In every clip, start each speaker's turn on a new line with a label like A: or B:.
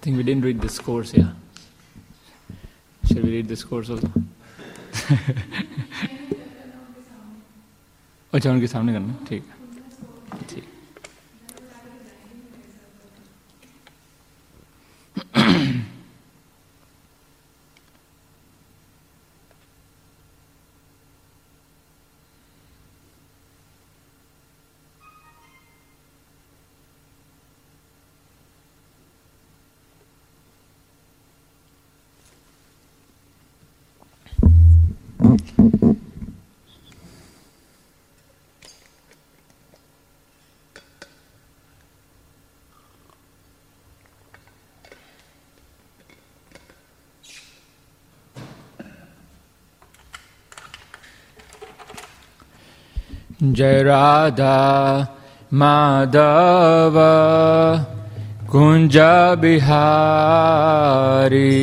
A: think we didn't read this course, yeah. Shall we read this course also? अच्छा उनके सामने करना, ठीक ठीक। जय राधा माधव कुंज बिहारी,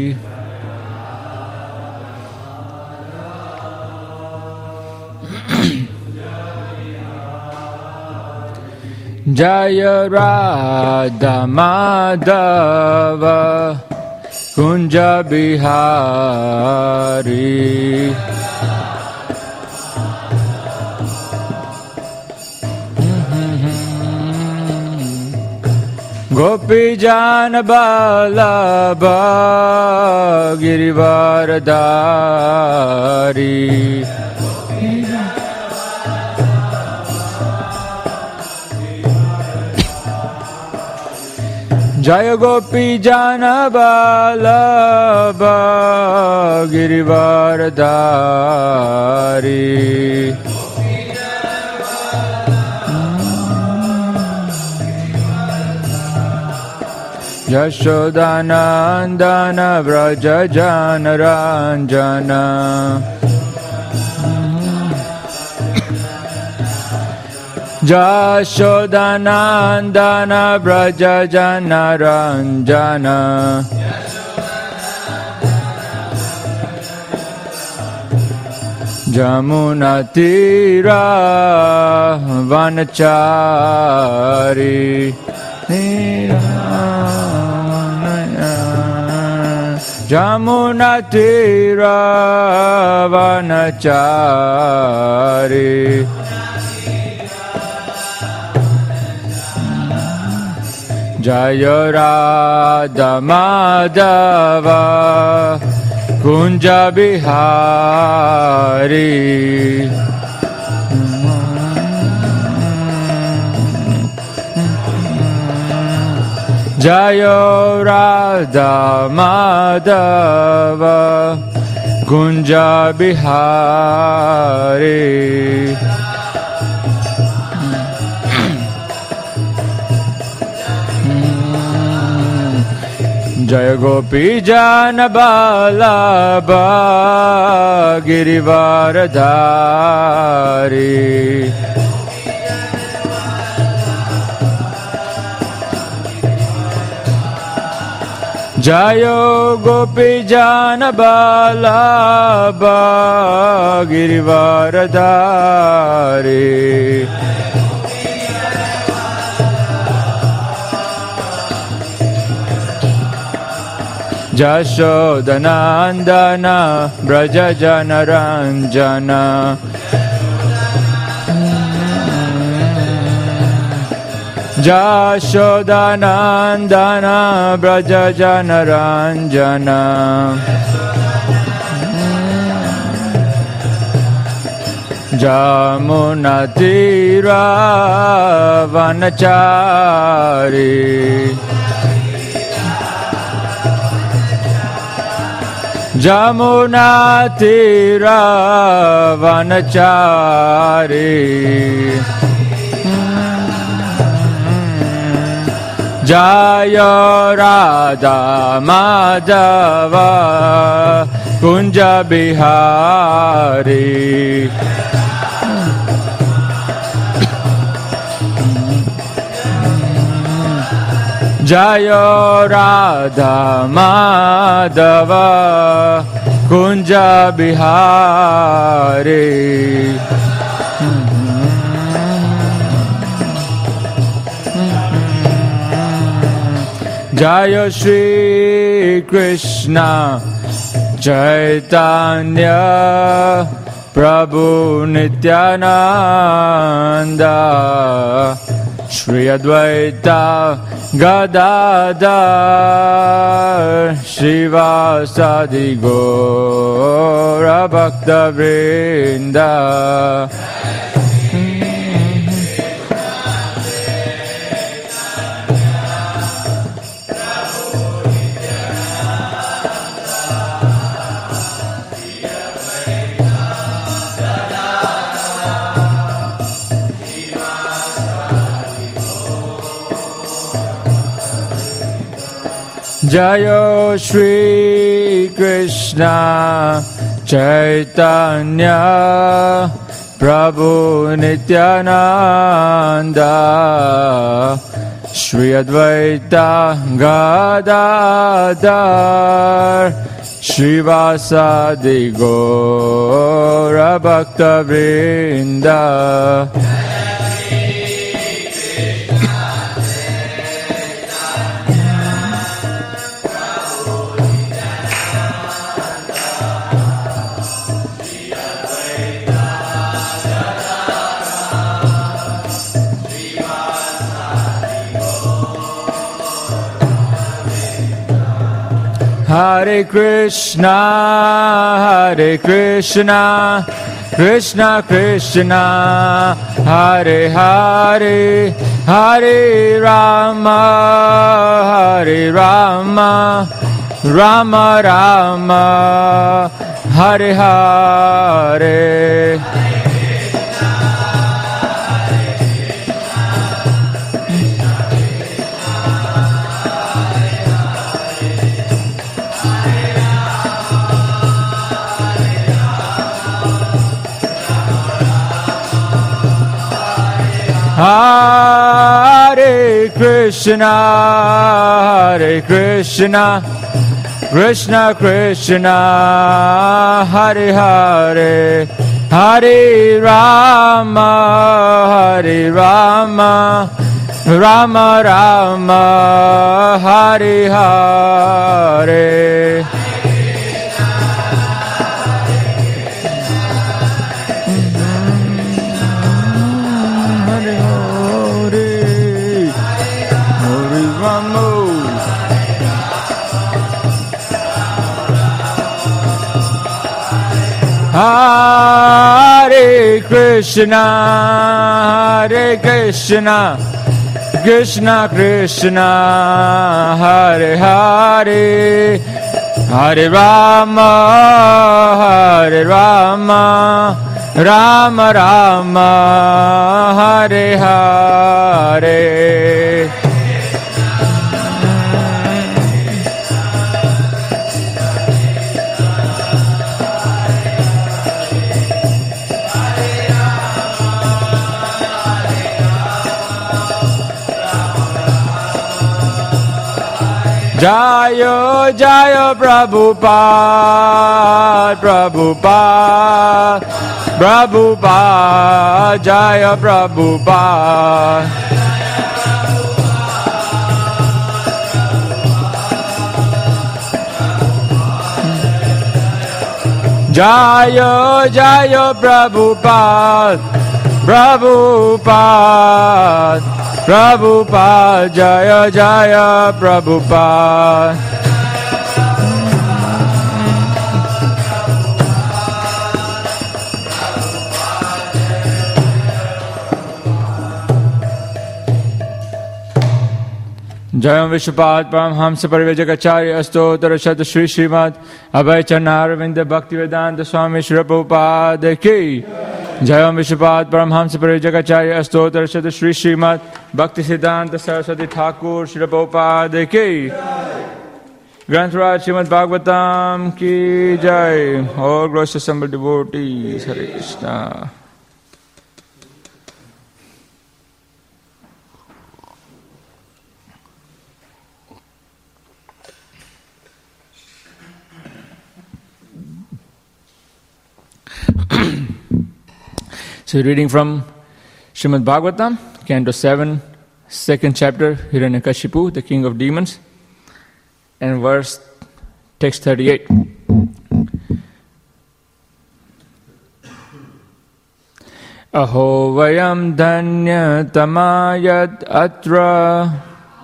A: जय राधा माधव कुंज बिहारी, गोपी जान बल्लभ गिरिवरधारी, जय गोपी जान बल्लभ गिरिवरधारी, यशोदानंदन व्रज जनरंजन, यशोदानंदन व्रज जनरंजन, जमुना तीरा वनचारी, जमुना तीरा वनचारी, जय राधा माधव कुंज बिहारी, जय राधा माधव कुंज बिहारी, जय गोपी जान बल्लभ गिरिवरधारी, जय गोपी जान बल्लभ गिरिवरधारी, यशोदानंदन व्रज जनरंजन, यशोदानंदन व्रज जनरंजन, जमुना तीरा वनचारी, जमुना तीरा वनचारी, जय राधा माधव कुंज बिहारी, जय Radha Madhav Kunj Bihari,
B: Jaya Shri Krishna Chaitanya Prabhu Nityananda Shri Advaita Gadadhar Srivasadi Gaura Bhakta Vrinda. Jaya Shri Krishna Chaitanya Prabhu Nityananda Shri Advaita Gadadhar Srivasadi Gaura Bhakta Vrinda. Hare Krishna, Hare Krishna, Krishna Krishna, Hare Hare, Hare Rama, Hare Rama, Rama Rama, Hare Hare. Hare Krishna, Hare Krishna, Krishna Krishna, Hare Hare, Hare Rama, Hare Rama, Rama Rama, Hare Hare. Hare Krishna, Hare Krishna, Krishna Krishna, Hare Hare, Hare Rama, Hare Rama, Rama Rama, Hare Hare. Jaya Jaya Prabhupada, Prabhupada, Prabhupada, Jaya Prabhupada. Jaya Jaya Prabhupada, Prabhupada, Prabhupada, Jaya Jaya Prabhupada. Jayam Vishwapad Paramhamsa Parivajakacharya Astottara Shata Shri Srimad Abhay Charnaravinda Bhaktivedanta Swami Shri Prabhupada Ki. Jayam Vishwapad Paramhamsa Parivajakacharya Astottara Shata Shri Srimad Bhaktisiddhanta Saraswati Thakur Shri Prabhupada Ki. Grantaraj Srimad Bhagavatam Ki Jai. All glorious assembled devotees, Hare Krishna. So reading from Srimad Bhagavatam, Canto 7, 2nd chapter, Hiranyakashipu, the king of demons. and verse text 38. Aho vayam dhanya tamayat atra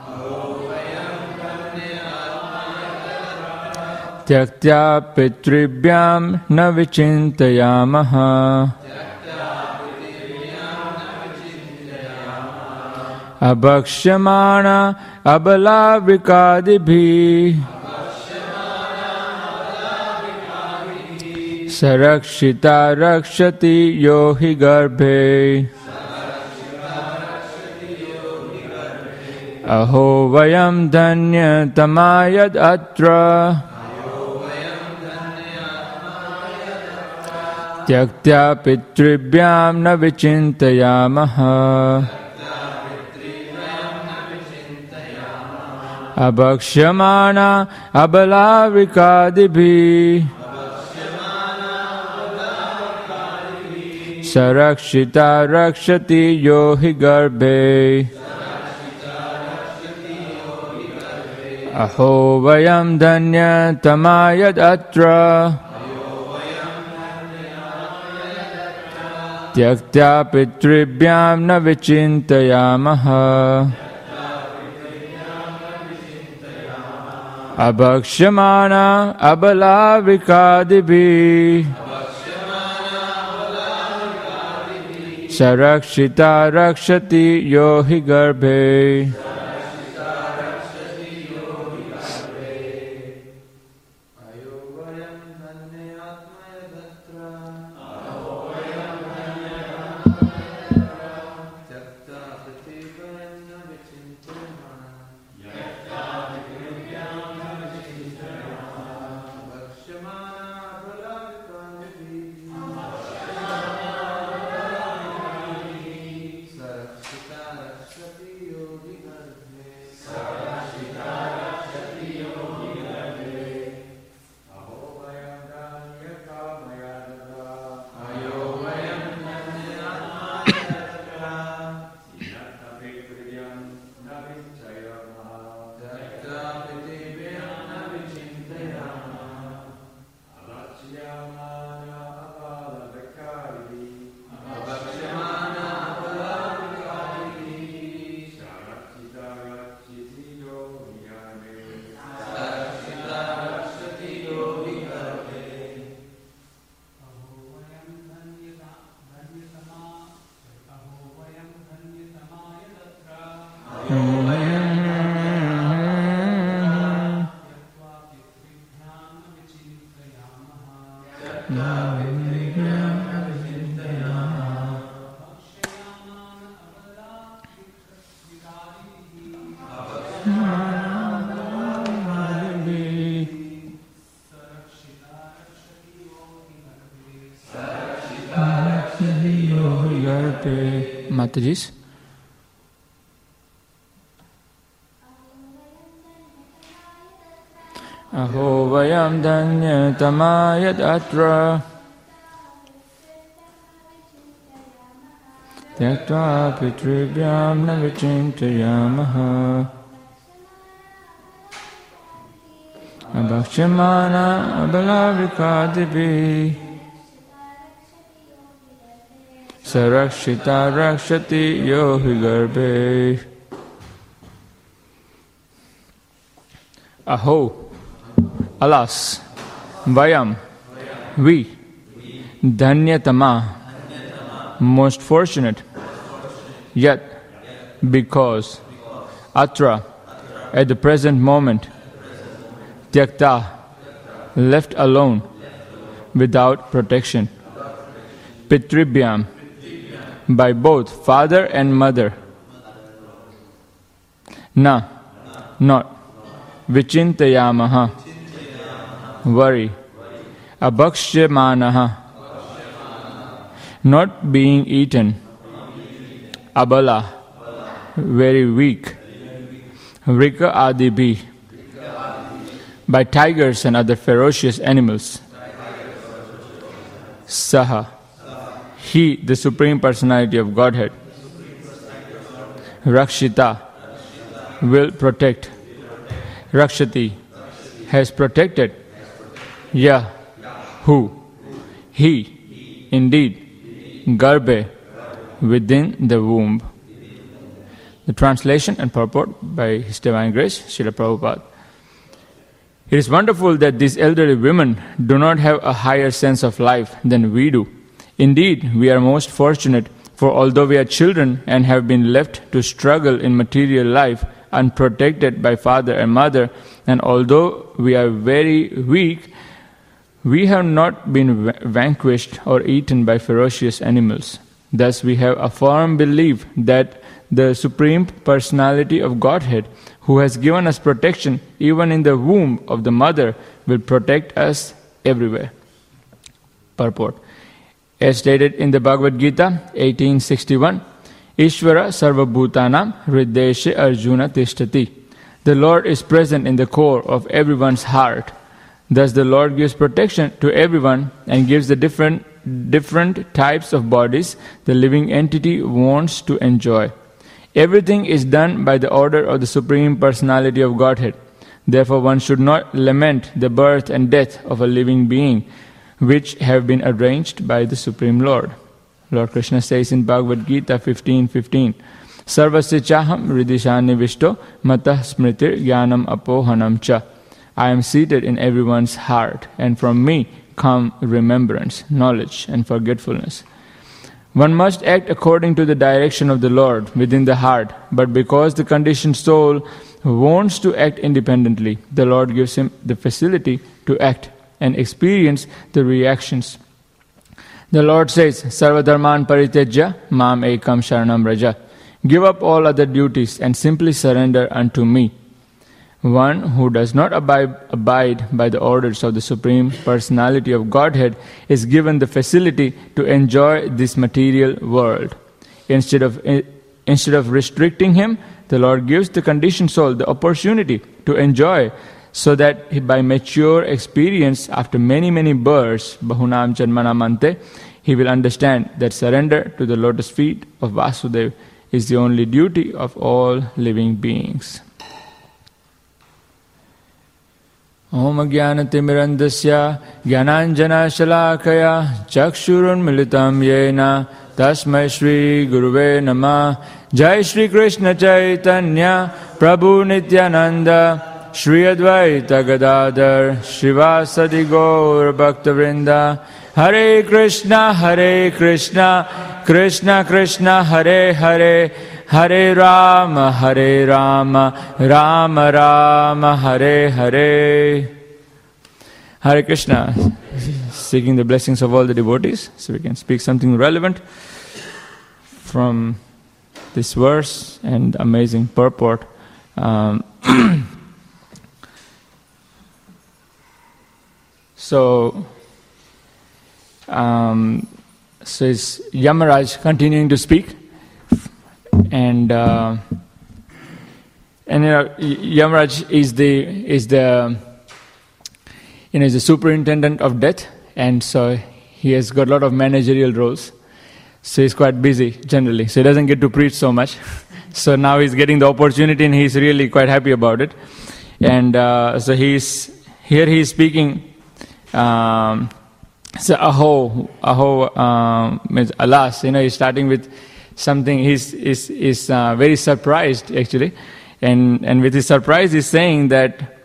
B: tyaktya pitribhyam na vichintayamaha abhakshamana abala vikadibhi sarakshita rakshati yohi garbhe aho vayam dhanya tamayad atra tyaktya pitribhyam na vichintayamaha abhakshamana abala vikadibhi sarakshita rakshati yohi garbhe aho vayam dhanya tamayad atra tyaktya pitribhyam na vichintayamaha abhakshamana abala vikadibhi sarakshita rakshati yohi garbhe Mataji's. Aho vayam dhanya tamayad atra tyaktva pitribhyam na vichintayamaha abhakshamana abala vikadibhi sarakshita rakshati yohi garbhe aho, alas, vayam, we, dhanyatama, most fortunate, yet, because, atra, at the present moment, tyakta, left alone, without protection, pitribhyam, by both father and mother, na, not, vichintayamaha, worry, abhakshamanaha, not being eaten, abala, very weak, vrika adibhi, by tigers and other ferocious animals, saha, he, the Supreme Personality of Godhead, rakshita, will protect, rakshati, has protected. Yah, who? He, indeed, Garbhe, within the womb. The translation and purport by His Divine Grace, Srila Prabhupada. It is wonderful that these elderly women do not have a higher sense of life than we do. Indeed, we are most fortunate, for although we are children and have been left to struggle in material life unprotected by father and mother, and although we are very weak, we have not been vanquished or eaten by ferocious animals. Thus we have a firm belief that the Supreme Personality of Godhead, who has given us protection even in the womb of the mother, will protect us everywhere. Purport. As stated in the Bhagavad Gita 18:61, Ishvara Sarva Bhutanam Hrideshe Arjuna Tishtati. The Lord is present in the core of everyone's heart. Thus the Lord gives protection to everyone and gives the different types of bodies the living entity wants to enjoy. Everything is done by the order of the Supreme Personality of Godhead. Therefore one should not lament the birth and death of a living being, which have been arranged by the Supreme Lord. Lord Krishna says in Bhagavad Gita 15:15, Sarvasya chaham hridishani vishto matah smritir jnanam apohanam cha. I am seated in everyone's heart, and from me come remembrance, knowledge, and forgetfulness. One must act according to the direction of the Lord within the heart, but because the conditioned soul wants to act independently, the Lord gives him the facility to act and experience the reactions. The Lord says, Sarva dharman paritejya mam ekam sharanam raja. Give up all other duties and simply surrender unto me. One who does not abide by the orders of the Supreme Personality of Godhead is given the facility to enjoy this material world. Instead of restricting him, the Lord gives the conditioned soul the opportunity to enjoy, so that by mature experience after many, many births, Bahunam Janmanam Ante, he will understand that surrender to the lotus feet of Vasudeva is the only duty of all living beings. Om Jnanatimirandasya Jnananjana Shalakaya Chakshurun Militam Yena Tasmai Shri Guruve Namah. Jai Shri Krishna Chaitanya Prabhu Nityananda Shri Advaita Gadadhar Shrivasadi Gaur Bhaktavrinda. Hare Krishna Krishna Krishna Hare Hare, Hare Rama Rama Rama Hare Hare. Hare Krishna. Seeking the blessings of all the devotees, so we can speak something relevant from this verse and amazing purport. So is Yamaraj continuing to speak, and Yamaraj is the superintendent of death, and so he has got a lot of managerial roles. So he's quite busy generally, so he doesn't get to preach so much. So now he's getting the opportunity, and he's really quite happy about it. And so he's speaking. So aho means alas. He's starting with something. He's very surprised actually, and with his surprise, he's saying that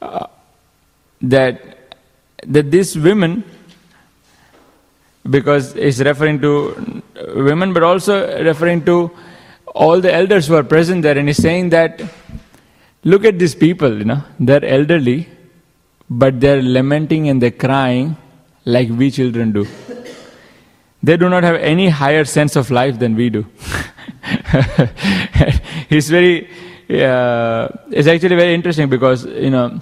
B: these women, because he's referring to women, but also referring to all the elders who are present there, and he's saying that look at these people. They're elderly, but they're lamenting and they're crying like we children do. They do not have any higher sense of life than we do. It's actually very interesting because, in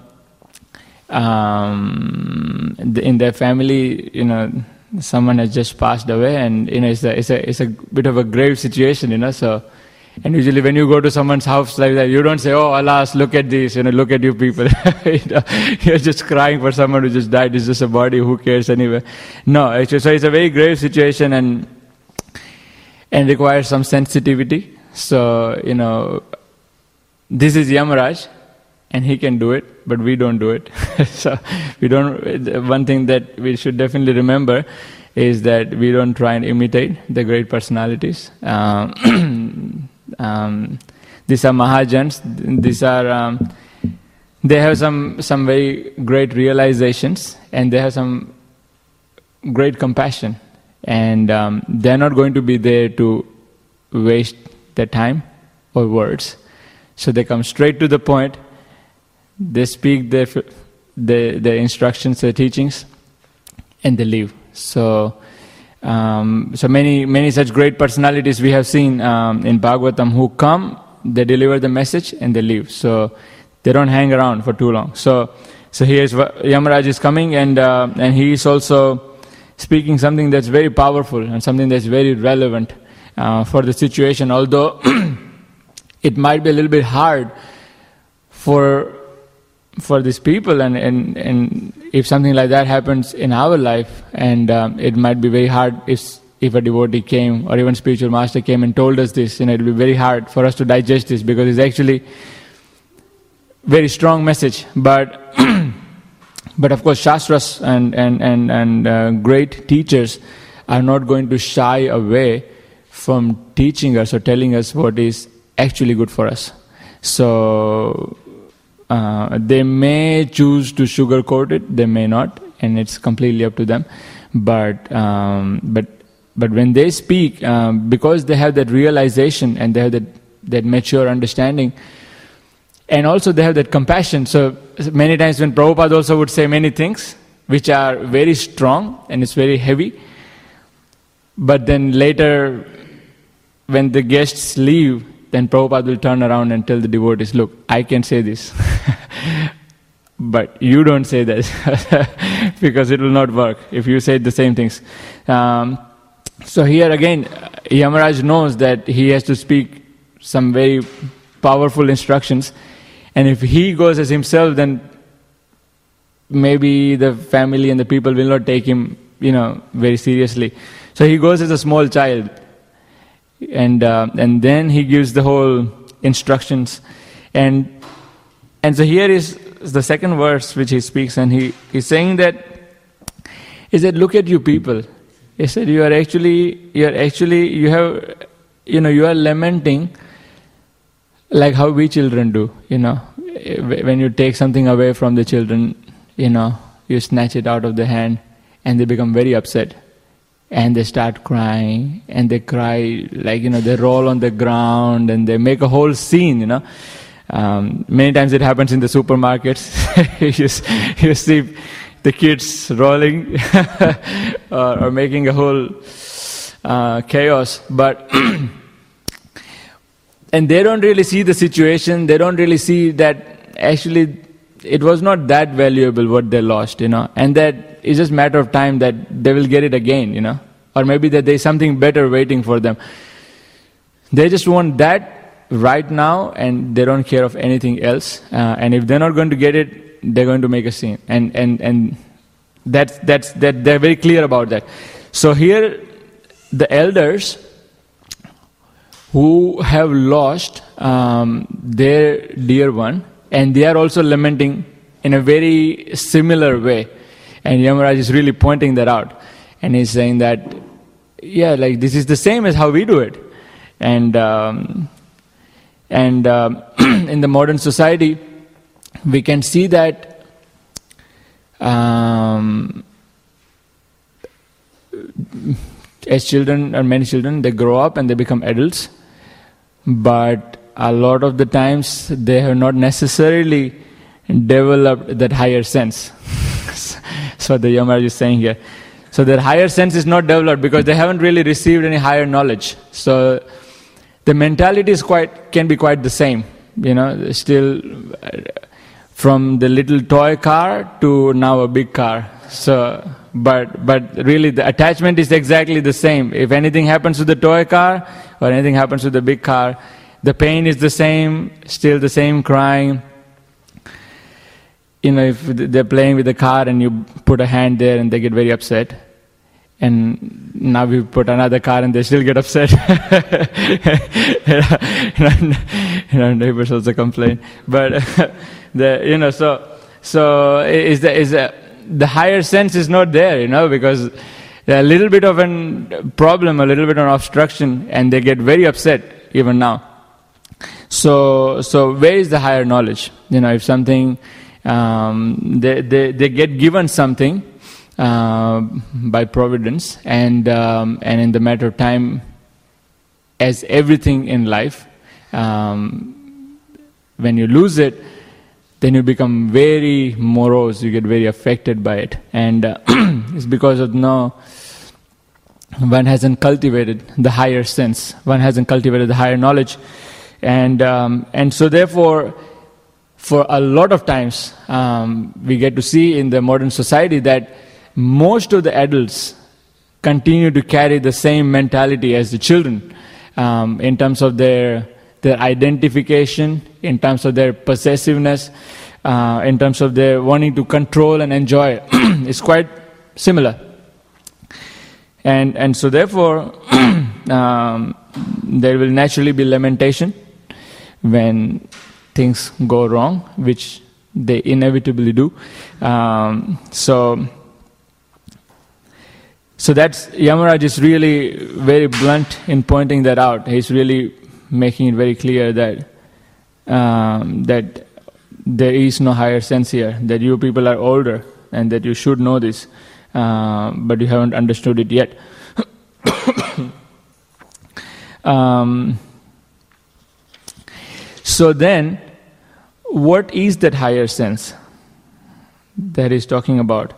B: their family, someone has just passed away, and, it's a bit of a grave situation, so. And usually when you go to someone's house like that, you don't say, oh, alas, look at this, look at you people. You're just crying for someone who just died. It's just a body, who cares anyway? No, actually, so it's a very grave situation and requires some sensitivity. So, this is Yamaraj, and he can do it, but we don't do it. So we don't. One thing that we should definitely remember is that we don't try and imitate the great personalities. These are Mahajans. These are they have some very great realizations, and they have some great compassion, and they're not going to be there to waste their time or words. So they come straight to the point. They speak their instructions, their teachings, and they leave. So many such great personalities we have seen in Bhagavatam who come, they deliver the message, and they leave. So they don't hang around for too long. So here's Yamaraj is coming, and he is also speaking something that's very powerful and something that's very relevant for the situation. Although it might be a little bit hard for these people, and if something like that happens in our life, and it might be very hard if a devotee came or even spiritual master came and told us this, it will be very hard for us to digest this, because it's actually very strong message. But but of course Shastras and great teachers are not going to shy away from teaching us or telling us what is actually good for us. So they may choose to sugarcoat it, they may not, and it's completely up to them. But when they speak, because they have that realization and they have that mature understanding, and also they have that compassion. So many times when Prabhupada also would say many things which are very strong and it's very heavy, but then later when the guests leave, then Prabhupada will turn around and tell the devotees, look, I can say this, but you don't say that, because it will not work if you say the same things. So here again, Yamaraj knows that he has to speak some very powerful instructions, and if he goes as himself, then maybe the family and the people will not take him, very seriously. So he goes as a small child, and then he gives the whole instructions, and so here is the second verse which he speaks, and he's saying that look at you people. He said you are lamenting like how we children do, when you take something away from the children, you snatch it out of the hand, and they become very upset. And they start crying, and they cry like, they roll on the ground, and they make a whole scene, Many times it happens in the supermarkets. you see the kids rolling or making a whole chaos. But and they don't really see the situation, they don't really see that actually it was not that valuable what they lost, and that it's just a matter of time that they will get it again, or maybe that there's something better waiting for them. They just want that right now, and they don't care of anything else. And if they're not going to get it, they're going to make a scene, and that's they're very clear about that. So here, the elders who have lost their dear one, and they are also lamenting in a very similar way. And Yamaraj is really pointing that out. And he's saying that, this is the same as how we do it. And in the modern society, we can see that as children, or many children, they grow up and they become adults. But a lot of the times, they have not necessarily developed that higher sense. So the Yamaraj is saying here. So their higher sense is not developed because they haven't really received any higher knowledge. So the mentality can be quite the same. Still from the little toy car to now a big car. So, but really the attachment is exactly the same. If anything happens to the toy car or anything happens to the big car, the pain is the same, still the same crying. If they're playing with the car and you put a hand there and they get very upset, and now we put another car and they still get upset. Neighbors also complain. But So the higher sense is not there, because a little bit of a problem, a little bit of obstruction, and they get very upset even now. So where is the higher knowledge? If something, they get given something by providence, and in the matter of time, as everything in life, when you lose it, then you become very morose, you get very affected by it. And it's because of one hasn't cultivated the higher sense, one hasn't cultivated the higher knowledge. And so therefore, for a lot of times, we get to see in the modern society that most of the adults continue to carry the same mentality as the children, in terms of their identification, in terms of their possessiveness, in terms of their wanting to control and enjoy. It's quite similar. And so therefore, there will naturally be lamentation when things go wrong, which they inevitably do. So that's, Yamaraj is really very blunt in pointing that out. He's really making it very clear that there is no higher sense here, that you people are older and that you should know this, but you haven't understood it yet. So then, what is that higher sense that he's talking about?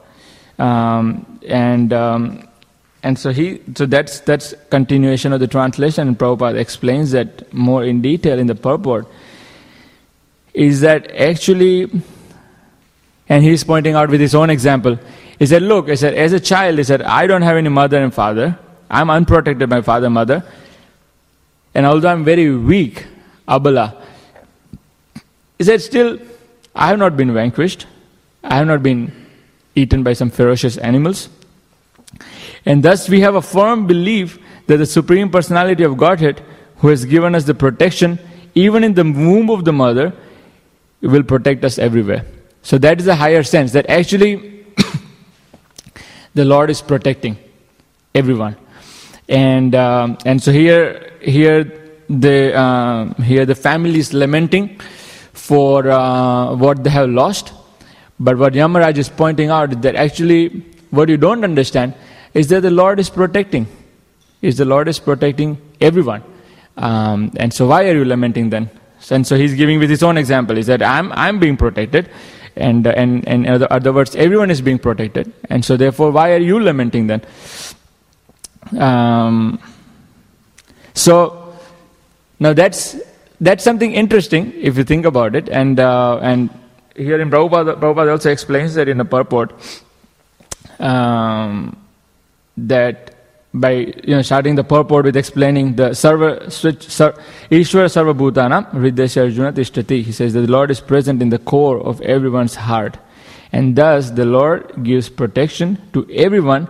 B: And so that's continuation of the translation, and Prabhupada explains that more in detail in the purport. Is that actually, and he's pointing out with his own example, he said, look, he said, as a child, he said, I don't have any mother and father, I'm unprotected by father and mother, and although I'm very weak, abala, he said, still, I have not been vanquished, I have not been eaten by some ferocious animals. And thus we have a firm belief that the Supreme Personality of Godhead, who has given us the protection, even in the womb of the mother, will protect us everywhere. So that is a higher sense, that actually the Lord is protecting everyone. And so here the family is lamenting for what they have lost. But what Yamaraj is pointing out is that actually what you don't understand is that the Lord is protecting. The Lord is protecting everyone. And so why are you lamenting then? And so he's giving with his own example. He said, I'm being protected. And in other words, everyone is being protected. And so therefore, why are you lamenting then? So now that's something interesting if you think about it. And here in Prabhupada also explains that in the purport, that by starting the purport with explaining the Ishvara Sarva Bhutanam Hridesya Arjuna Tishtati, he says that the Lord is present in the core of everyone's heart, and thus the Lord gives protection to everyone.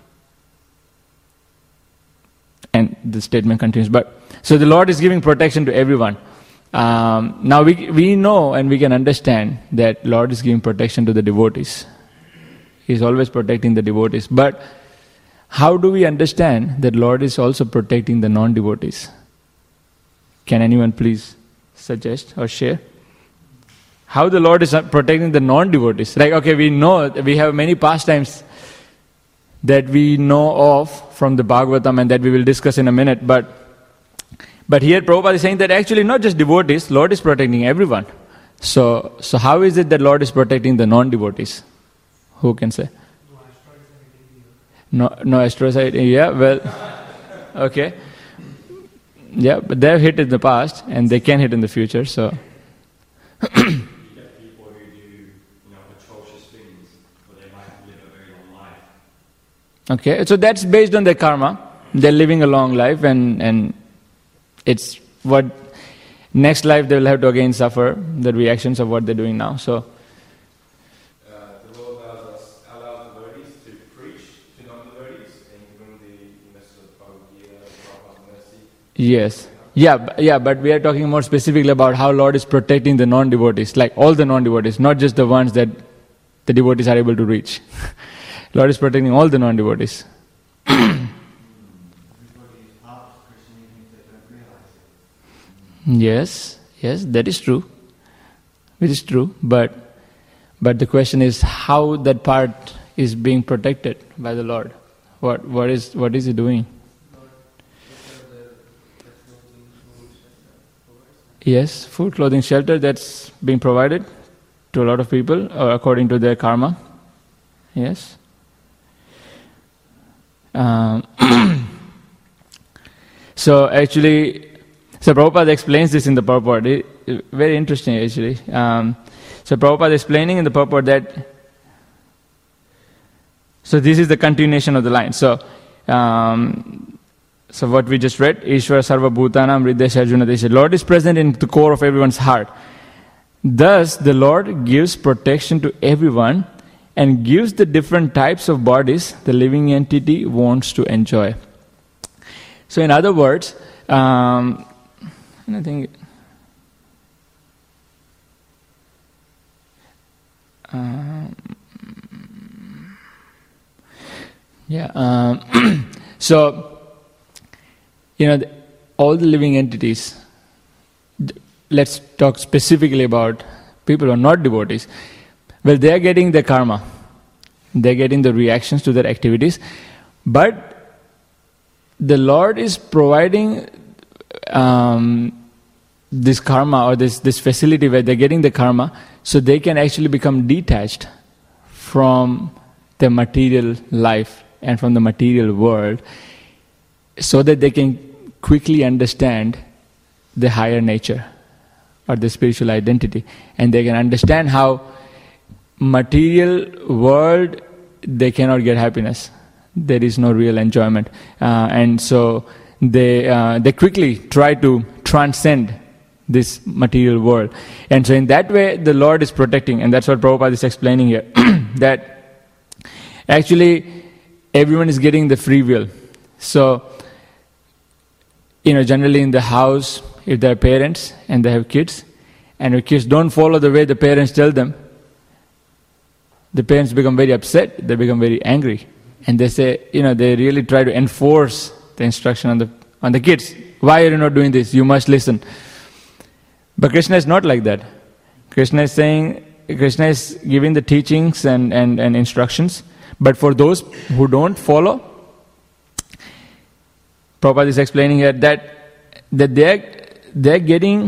B: And the statement continues, so the Lord is giving protection to everyone. Now we know and we can understand that Lord is giving protection to the devotees. He's always protecting the devotees. But how do we understand that Lord is also protecting the non-devotees? Can anyone please suggest or share? How the Lord is protecting the non-devotees? Like, okay, we know, we have many pastimes that we know of from the Bhagavatam and that we will discuss in a minute. But here Prabhupada is saying that actually not just devotees, Lord is protecting everyone. So how is it that Lord is protecting the non-devotees? Who can say? No astrosite. Yeah, well, okay. Yeah, but they've hit in the past and they can hit in the future, so.
C: You get people who do, atrocious things, but they might live a very long life.
B: Okay, so that's based on their karma. They're living a long life, and it's what next life they will have to again suffer the reactions of what they're doing now. So. Yes. but we are talking more specifically about how Lord is protecting the non-devotees, like all the non-devotees, not just the ones that the devotees are able to reach. Lord is protecting all the non-devotees. Yes, that is true. It is true, but the question is how that part is being protected by the Lord. What is He doing? Yes, food, clothing, shelter, that's being provided to a lot of people according to their karma. Yes. So Prabhupada explains this in the purport. Very interesting, actually. So Prabhupada is explaining in the purport that. So this is the continuation of the line. So what we just read, Ishvara Sarva Bhutanam Hridesha Arjuna Desha. Lord is present in the core of everyone's heart. Thus, the Lord gives protection to everyone and gives the different types of bodies the living entity wants to enjoy. So, in other words, I think. So, all the living entities, let's talk specifically about people who are not devotees. Well, they are getting the karma. They are getting the reactions to their activities. But the Lord is providing this karma or this facility where they're getting the karma so they can actually become detached from the material life and from the material world so that they can quickly understand the higher nature or the spiritual identity, and they can understand how material world they cannot get happiness. There is no real enjoyment, and so they quickly try to transcend this material world. And so in that way the Lord is protecting, and that's what Prabhupada is explaining here, that actually everyone is getting the free will. So generally in the house, if there are parents and they have kids, and if kids don't follow the way the parents tell them, the parents become very upset, they become very angry, and they say, they really try to enforce the instruction on the kids. Why are you not doing this? You must listen. But Krishna is not like that. Krishna is giving the teachings and instructions, but for those who don't follow, Prabhupada is explaining here that they're getting,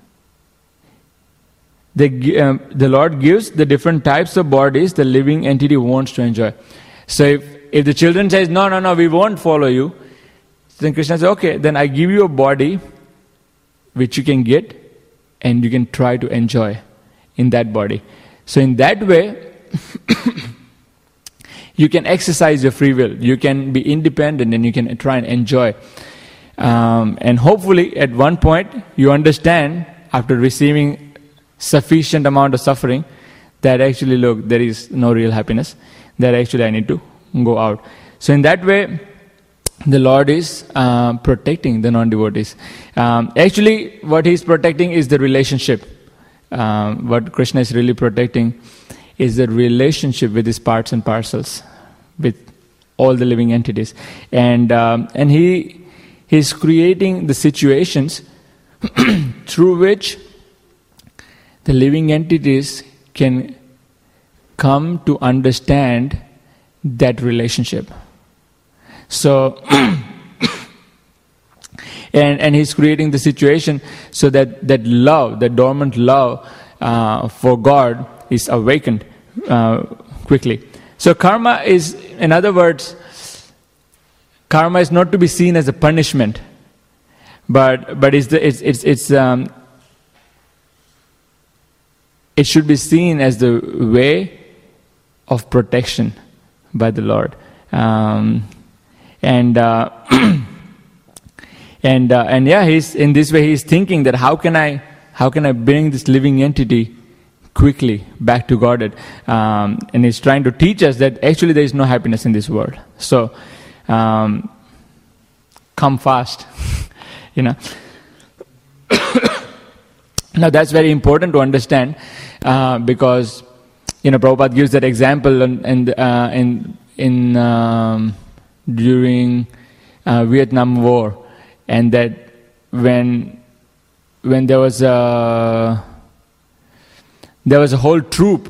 B: the Lord gives the different types of bodies the living entity wants to enjoy. So if the children says, no, we won't follow you, then Krishna says, okay, then I give you a body which you can get and you can try to enjoy in that body. So in that way, you can exercise your free will. You can be independent and you can try and enjoy. And hopefully at one point you understand, after receiving sufficient amount of suffering, that actually, look, there is no real happiness, that actually I need to go out. So in that way, the Lord is protecting the non-devotees. Actually, what He is protecting is the relationship. What Krishna is really protecting is the relationship with His parts and parcels, with all the living entities. And He is creating the situations through which the living entities can come to understand that relationship. So, and He's creating the situation so that love, that dormant love for God is awakened quickly. So karma is, in other words, karma is not to be seen as a punishment, but it should be seen as the way of protection by the Lord. He's in this way. He's thinking that how can I bring this living entity quickly back to Godhead, and he's trying to teach us that actually there is no happiness in this world. So come fast, Now that's very important to understand because Prabhupada gives that example during Vietnam War, and that when there was a whole troop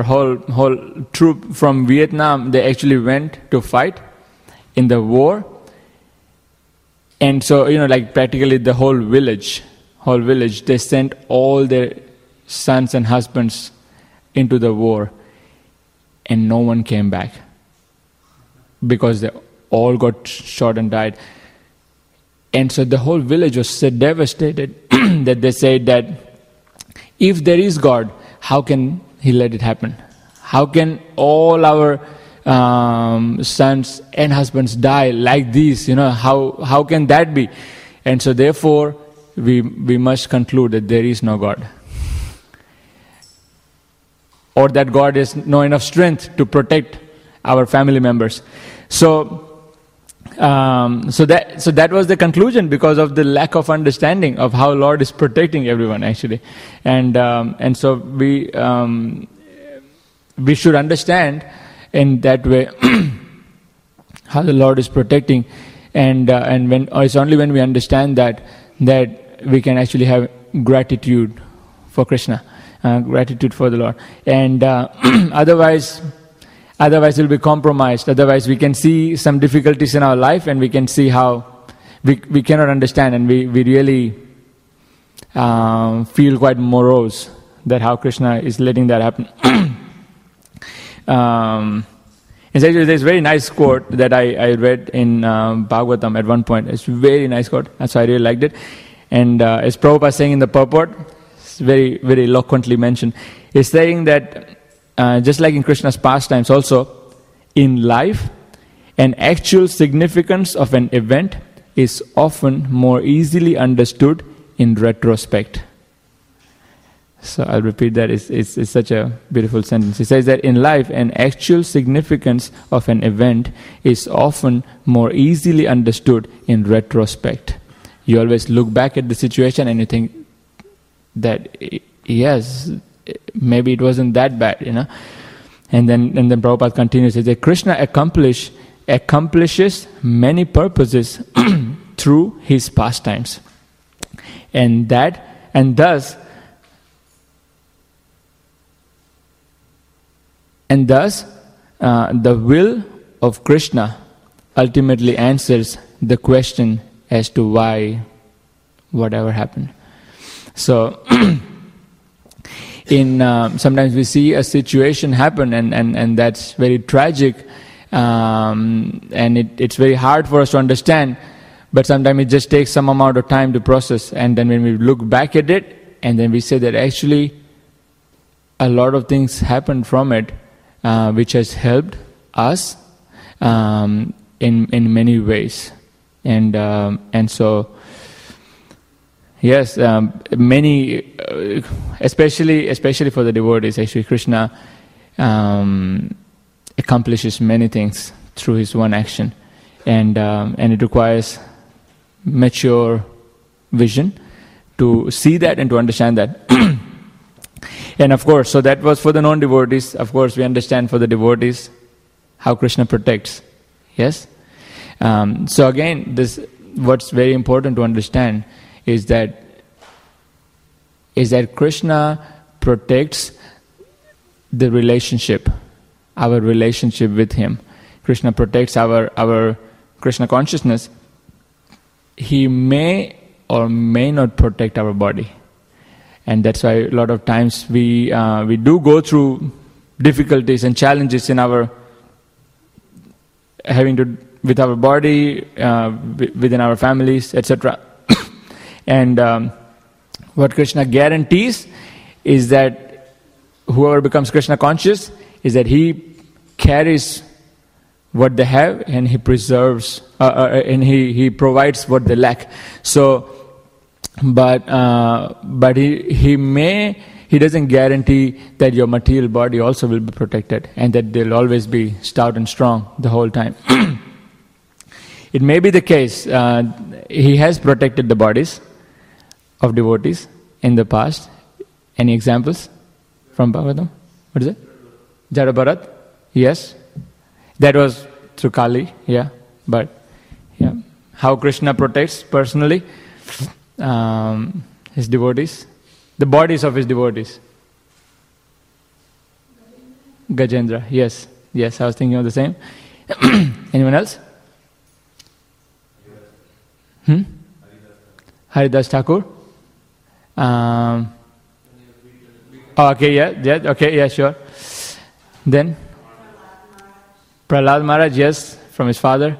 B: from Vietnam, they actually went to fight in the war, and so practically the whole village, they sent all their sons and husbands into the war, and no one came back because they all got shot and died. And so the whole village was so devastated that they said that if there is God, how can He let it happen? How can all our sons and husbands die like this? How can that be? And so therefore we must conclude that there is no God, or that God has no enough strength to protect our family members. So that was the conclusion, because of the lack of understanding of how Lord is protecting everyone actually, and so we should understand in that way how the Lord is protecting, and it's only when we understand that we can actually have gratitude for Krishna, gratitude for the Lord, and otherwise we'll be compromised. Otherwise we can see some difficulties in our life, and we can see how we cannot understand, and we really feel quite morose that how Krishna is letting that happen. It's actually, there's a very nice quote that I read in Bhagavatam at one point. It's a very nice quote, and so I really liked it. And as Prabhupada saying in the purport, it's very, very eloquently mentioned. He's saying that just like in Krishna's pastimes also, in life, an actual significance of an event is often more easily understood in retrospect. So I'll repeat that. It's such a beautiful sentence. He says that in life, an actual significance of an event is often more easily understood in retrospect. You always look back at the situation and you think that, yes, maybe it wasn't that bad, And then Prabhupada continues, he says that Krishna accomplishes many purposes through his pastimes. And thus the will of Krishna ultimately answers the question as to why whatever happened. So sometimes we see a situation happen and that's very tragic, and it's very hard for us to understand, but sometimes it just takes some amount of time to process, and then when we look back at it, and then we say that actually a lot of things happened from it, which has helped us in many ways, and so yes, many, especially for the devotees, actually Krishna accomplishes many things through his one action, and it requires mature vision to see that and to understand that. And of course, so that was for the non-devotees. Of course, we understand for the devotees how Krishna protects. Yes? So again, what's very important to understand is that Krishna protects the relationship, our relationship with Him. Krishna protects our Krishna consciousness. He may or may not protect our body. And that's why a lot of times we do go through difficulties and challenges in our with our body, within our families, etc. And what Krishna guarantees is that whoever becomes Krishna conscious is that he carries what they have and he preserves and he provides what they lack. So, but he doesn't guarantee that your material body also will be protected and that they'll always be stout and strong the whole time. It may be the case, he has protected the bodies of devotees in the past, Any examples from Bhagavatam? What is it? Jada Bharat? Yes. That was through Kali, yeah. But, yeah. How Krishna protects personally his devotees, the bodies of his devotees. Gajendra, yes. Yes, I was thinking of the same. Anyone else? Haridas Thakur? Okay, yeah, sure. Then? Prahlad Maharaj, yes, from his father.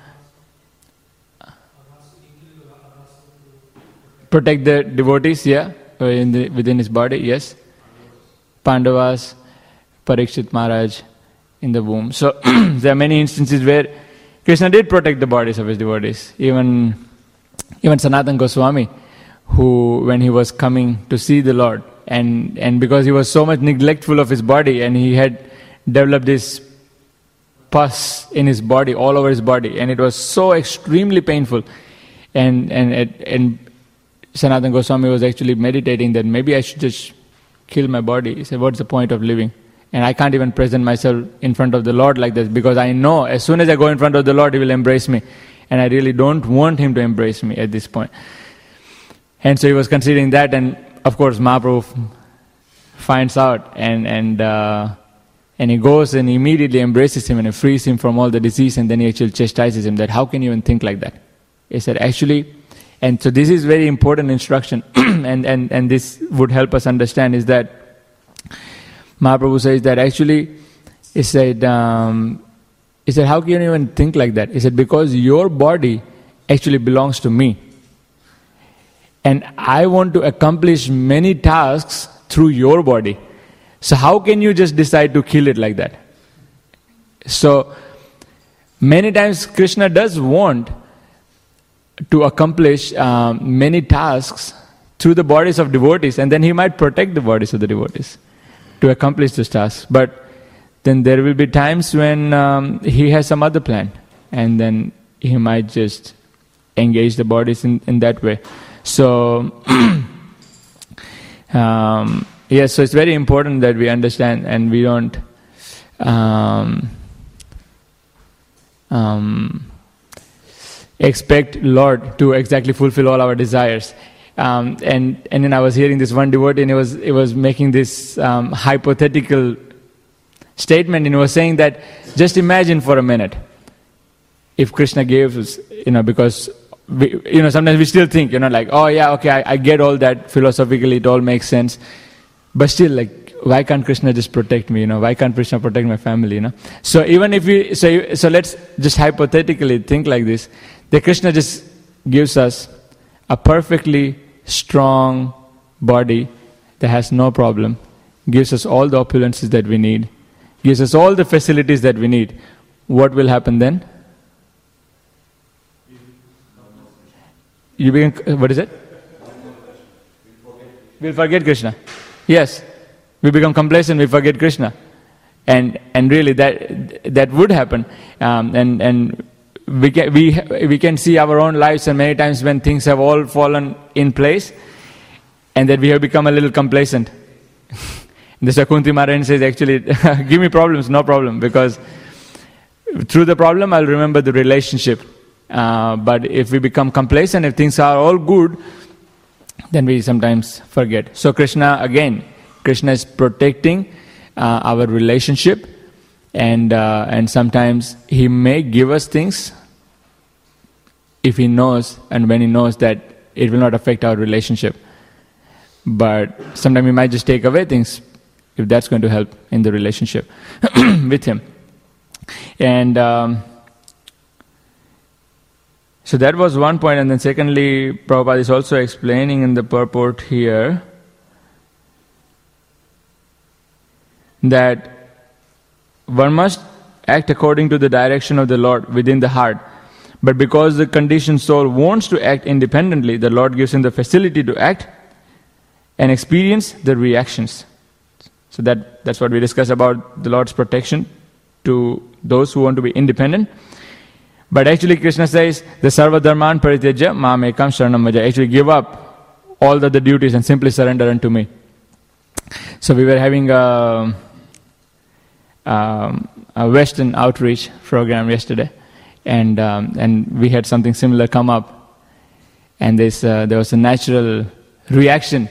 B: Protect the devotees, yeah, within his body, yes. Pandavas, Parikshit Maharaj in the womb. So there are many instances where Krishna did protect the bodies of his devotees. Even Sanatana Goswami, who when he was coming to see the Lord, and because he was so much neglectful of his body, and he had developed this pus in his body, all over his body, and it was so extremely painful. And Sanatana Goswami was actually meditating that maybe I should just kill my body. He said, what's the point of living? And I can't even present myself in front of the Lord like this, because I know as soon as I go in front of the Lord, He will embrace me. And I really don't want Him to embrace me at this point. And so he was considering that, and of course Mahaprabhu finds out, and he goes and immediately embraces him and frees him from all the disease, and then he actually chastises him that how can you even think like that? He said actually, and so this is very important instruction, and this would help us understand is that Mahaprabhu says that actually, he said, how can you even think like that? He said, because your body actually belongs to me. And I want to accomplish many tasks through your body. So how can you just decide to kill it like that? So, many times Krishna does want to accomplish many tasks through the bodies of devotees, and then He might protect the bodies of the devotees to accomplish those tasks. But then there will be times when He has some other plan, and then He might just engage the bodies in that way. So, yes, so it's very important that we understand and we don't expect Lord to exactly fulfill all our desires. And then I was hearing this one devotee, and it was making this hypothetical statement, and he was saying that just imagine for a minute if Krishna gave us, because sometimes we still think, like, oh yeah, okay, I get all that philosophically, it all makes sense, but still, like, why can't Krishna just protect me? Why can't Krishna protect my family? So even if so let's just hypothetically think like this: that Krishna just gives us a perfectly strong body that has no problem, gives us all the opulences that we need, gives us all the facilities that we need. What will happen then? You begin, what is it? We'll forget Krishna. Yes. We become complacent, we forget Krishna. And really that would happen. And we can see our own lives, and many times when things have all fallen in place, and that we have become a little complacent. The Shakunti Maharani says, actually, give me problems, no problem, because through the problem I'll remember the relationship. But if we become complacent, if things are all good, then we sometimes forget. So Krishna is protecting our relationship, and sometimes He may give us things if He knows, and when He knows that it will not affect our relationship. But sometimes He might just take away things if that's going to help in the relationship with Him. And so that was one point, and then secondly, Prabhupada is also explaining in the purport here that one must act according to the direction of the Lord within the heart. But because the conditioned soul wants to act independently, the Lord gives him the facility to act and experience the reactions. So that's what we discussed about the Lord's protection to those who want to be independent. But actually Krishna says, the sarva dharman parityaja mam ekam sharanam vaja. Actually give up all the other duties and simply surrender unto me. So we were having a Western outreach program yesterday, and we had something similar come up, and there was a natural reaction,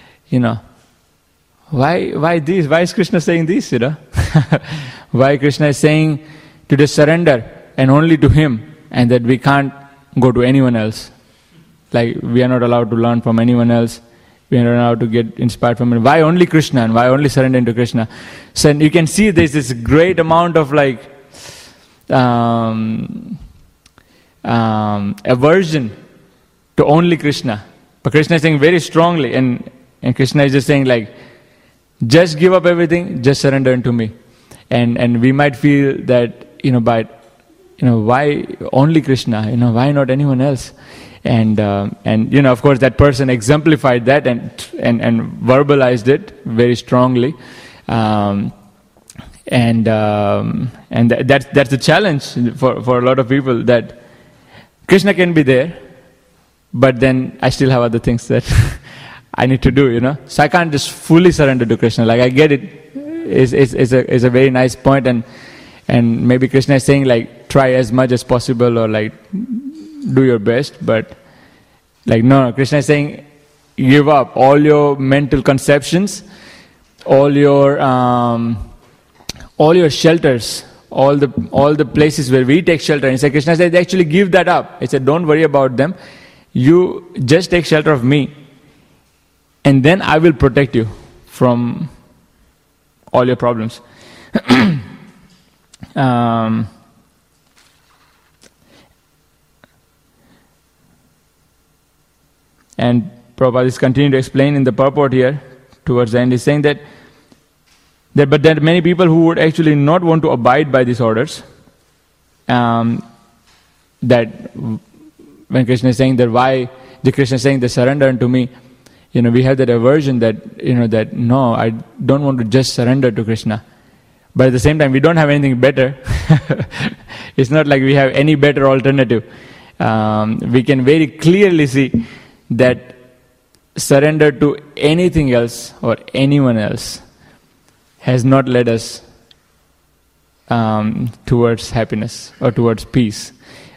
B: Why this? Why is Krishna saying this? Why Krishna is saying to just surrender and only to Him, and that we can't go to anyone else. Like we are not allowed to learn from anyone else. We are not allowed to get inspired from anyone. Why only Krishna, and why only surrender to Krishna? So you can see there's this great amount of aversion to only Krishna. But Krishna is saying very strongly, and Krishna is just saying just give up everything, just surrender unto me. And we might feel that, why only Krishna? Why not anyone else? And of course that person exemplified that and verbalized it very strongly. That's the challenge for a lot of people, that Krishna can be there, but then I still have other things that I need to do, So I can't just fully surrender to Krishna. I get it. It's a very nice point, and maybe Krishna is saying try as much as possible, or do your best, but no, Krishna is saying give up all your mental conceptions, all your shelters, all the places where we take shelter. And Krishna said actually give that up. He said don't worry about them. You just take shelter of me, and then I will protect you from all your problems. And Prabhupada is continuing to explain in the purport here, towards the end, he's saying that there are many people who would actually not want to abide by these orders. That when Krishna is saying that why the Krishna is saying the surrender unto me, we have that aversion that, that no, I don't want to just surrender to Krishna. But at the same time, we don't have anything better. It's not like we have any better alternative. We can very clearly see that surrender to anything else or anyone else has not led us towards happiness or towards peace.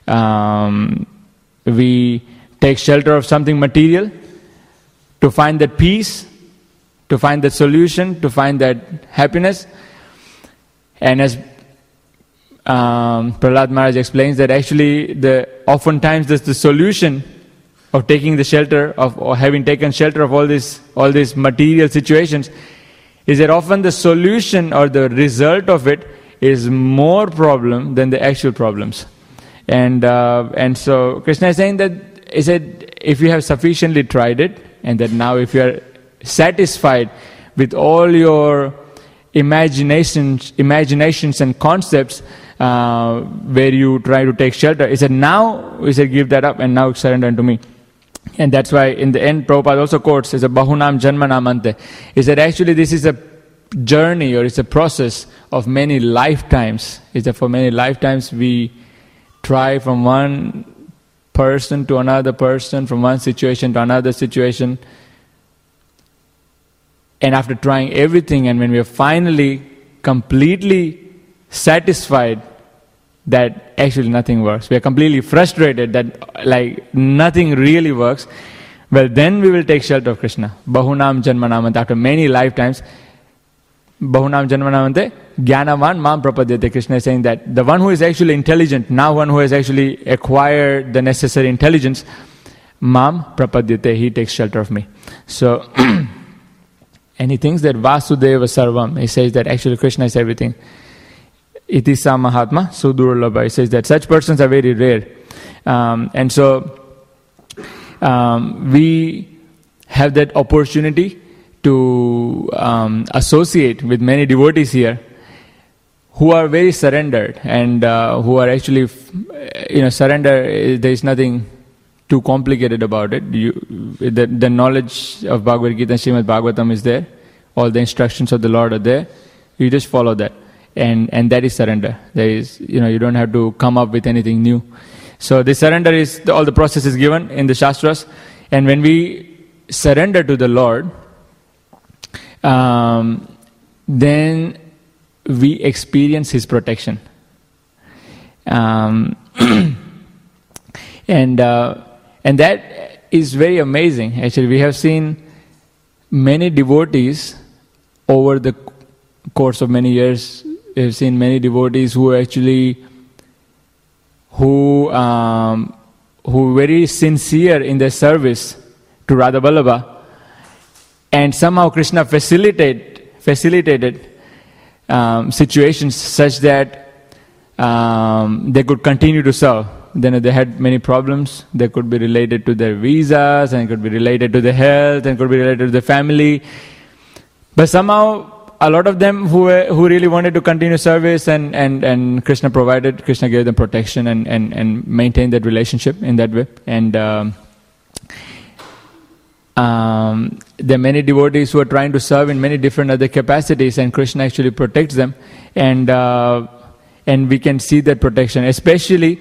B: We take shelter of something material to find that peace, to find that solution, to find that happiness. And as Prahlad Maharaj explains, that actually oftentimes the solution of taking the shelter of, or having taken shelter of all these material situations, is that often the solution or the result of it is more problem than the actual problems. And so Krishna is saying that, he said, if you have sufficiently tried it, and that now if you are satisfied with all your imaginations and concepts where you try to take shelter, he said, now, he said, give that up and now surrender unto me. And that's why in the end Prabhupada also quotes as a Bahunam Janmanam Ante, is that actually this is a journey, or it's a process of many lifetimes. Is that for many lifetimes we try from one person to another person, from one situation to another situation. And after trying everything, and when we are finally completely satisfied that actually nothing works, we are completely frustrated that nothing really works, well then we will take shelter of Krishna. Bahunam Janmanamante, after many lifetimes, Bahunam Janmanamante, Jnanavan Mam Prapadyate. Krishna is saying that the one who is actually intelligent, now one who has actually acquired the necessary intelligence, Mam Prapadyate, he takes shelter of me. So, and he thinks that Vasudeva Sarvam, he says that actually Krishna is everything. Iti sa Mahatma Sudurlabha, he says that such persons are very rare. And so, we have that opportunity to associate with many devotees here who are very surrendered, and who are actually, surrender, there is nothing too complicated about it. The knowledge of Bhagavad Gita and Srimad Bhagavatam is there. All the instructions of the Lord are there. You just follow that. And that is surrender. There is, you don't have to come up with anything new. So the surrender is, all the process is given in the Shastras. And when we surrender to the Lord, then we experience His protection. And that is very amazing. Actually, we have seen many devotees over the course of many years. We have seen many devotees who very sincere in their service to Radha Vallabha, and somehow Krishna facilitated situations such that they could continue to serve. Then they had many problems. They could be related to their visas, and it could be related to their health, and could be related to their family. But somehow, a lot of them who really wanted to continue service, and Krishna gave them protection and maintained that relationship in that way. And there are many devotees who are trying to serve in many different other capacities, and Krishna actually protects them. And we can see that protection. Especially,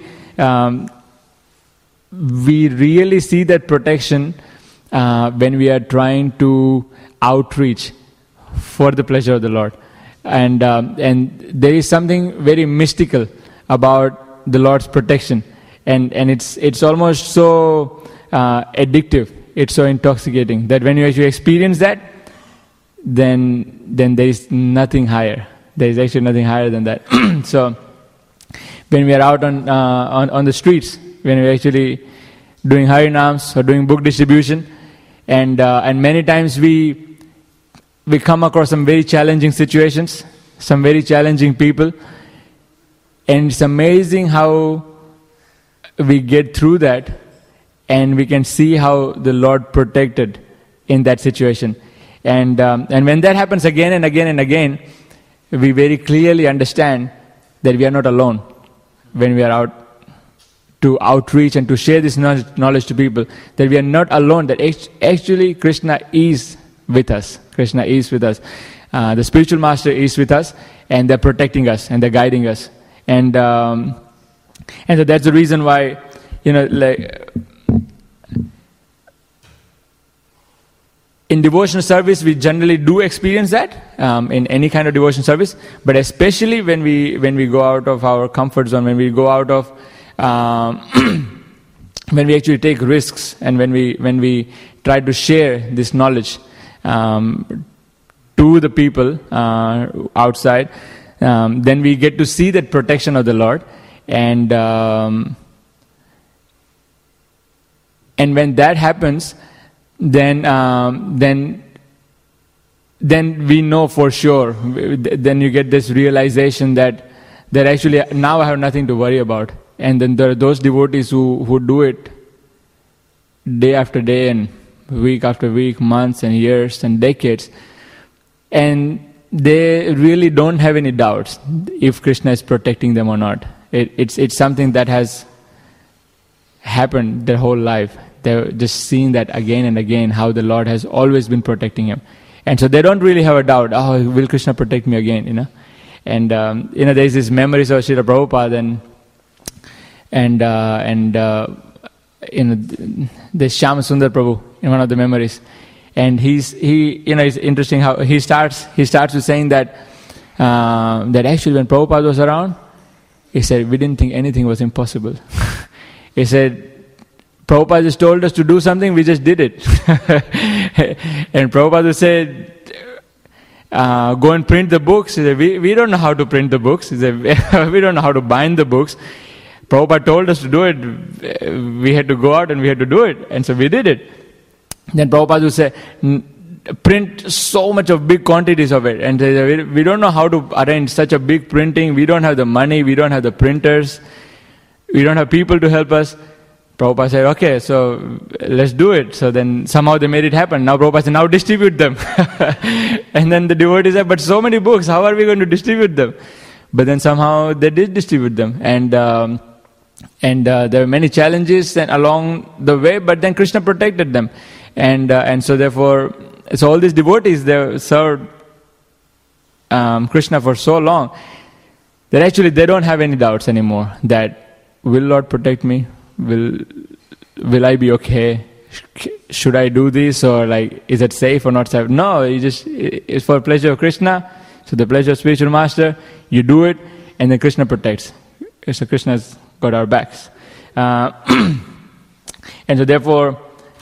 B: we really see that protection when we are trying to outreach for the pleasure of the Lord. And there is something very mystical about the Lord's protection. And it's almost so addictive. It's so intoxicating that when you actually experience that, then there is nothing higher. There is actually nothing higher than that. So when we are out on the streets, when we are actually doing Harinams or doing book distribution, and many times we come across some very challenging situations, some very challenging people, and it's amazing how we get through that, and we can see how the Lord protected in that situation. And when that happens again and again and again, we very clearly understand that we are not alone when we are out to outreach and to share this knowledge to people, that we are not alone, that actually Krishna is with us. Krishna is with us. The spiritual master is with us, and they're protecting us and they're guiding us. And so that's the reason why, in devotional service, we generally do experience that in any kind of devotional service, but especially when we go out of our comfort zone, when we go out of when we actually take risks, and when we try to share this knowledge to the people outside, then we get to see that protection of the Lord, and when that happens, then we know for sure. Then you get this realization that actually now I have nothing to worry about. And then there are those devotees who do it day after day and week after week, months and years and decades, and they really don't have any doubts if Krishna is protecting them or not. It's something that has happened their whole life. They're just seeing that again and again, how the Lord has always been protecting him. And so they don't really have a doubt, will Krishna protect me again, And, there's these memories of Srila Prabhupada, there's Shyama Sundar Prabhu in one of the memories. And it's interesting how he starts with saying that actually when Prabhupada was around, he said, we didn't think anything was impossible. He said, Prabhupada just told us to do something, we just did it. And Prabhupada said, go and print the books. He said, we don't know how to print the books. He said, we don't know how to bind the books. Prabhupada told us to do it. We had to go out and we had to do it. And so we did it. Then Prabhupada would say, print so much of big quantities of it. And we don't know how to arrange such a big printing. We don't have the money. We don't have the printers. We don't have people to help us. Prabhupada said, okay, so let's do it. So then somehow they made it happen. Now Prabhupada said, now distribute them. And then the devotees said, but so many books, how are we going to distribute them? But then somehow they did distribute them. And there were many challenges along the way, but then Krishna protected them. And so therefore, so all these devotees, they served Krishna for so long that actually they don't have any doubts anymore that will Lord protect me? Will I be okay? should I do this, or like, is it safe or not safe? No, it's for pleasure of Krishna. So the pleasure of spiritual master, you do it, and then Krishna protects. So Krishna's got our backs. And so therefore,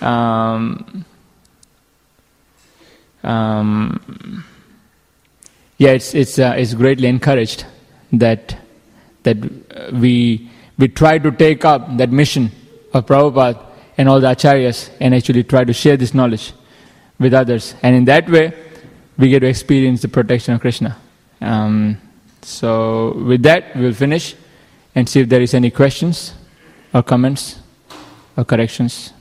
B: it's greatly encouraged that we try to take up that mission of Prabhupada and all the acharyas and actually try to share this knowledge with others. And in that way, we get to experience the protection of Krishna. So with that, we will finish and see if there is any questions or comments or corrections.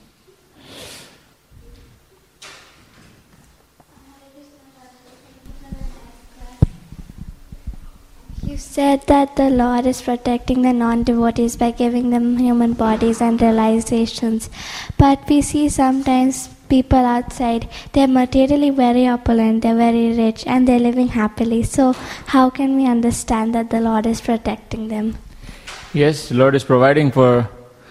D: You said that the Lord is protecting the non-devotees by giving them human bodies and realizations. But we see sometimes people outside, they're materially very opulent, they're very rich, and they're living happily. So how can we understand that the Lord is protecting them?
B: Yes, the Lord is providing for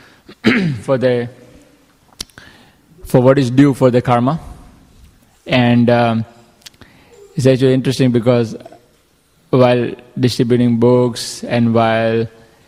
B: what is due for the karma. And it's actually interesting because while distributing books and while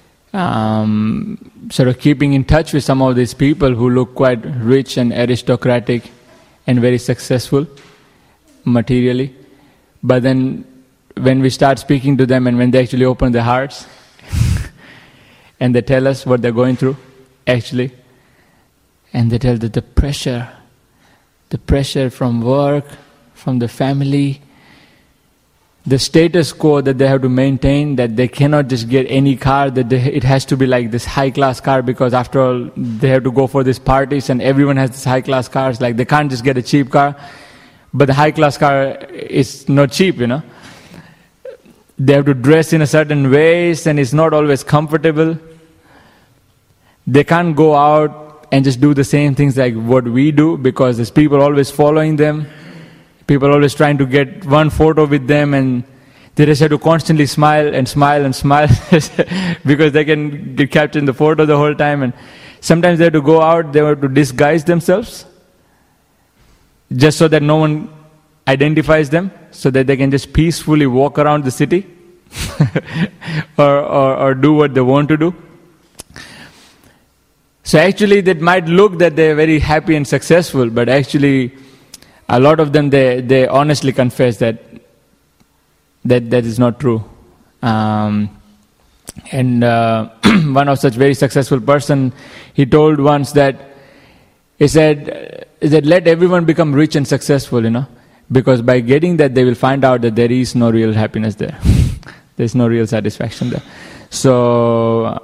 B: sort of keeping in touch with some of these people who look quite rich and aristocratic and very successful materially, but then when we start speaking to them and when they actually open their hearts and they tell us what they're going through actually, and they tell that the pressure from work, from the family, the status quo that they have to maintain, that they cannot just get any car, it has to be like this high-class car, because after all, they have to go for these parties and everyone has these high-class cars, like they can't just get a cheap car, but the high-class car is not cheap, you know. They have to dress in a certain ways and it's not always comfortable. They can't go out and just do the same things like what we do, because there's people always following them. People are always trying to get one photo with them, and they just have to constantly smile and smile and smile because they can get captured in the photo the whole time. And sometimes they have to go out, they have to disguise themselves just so that no one identifies them, so that they can just peacefully walk around the city or do what they want to do. So actually that might look that they're very happy and successful, but actually a lot of them, they honestly confess that is not true. And one of such very successful person, he told once that, he said, let everyone become rich and successful, you know, because by getting that they will find out that there is no real happiness there. There's no real satisfaction there. So,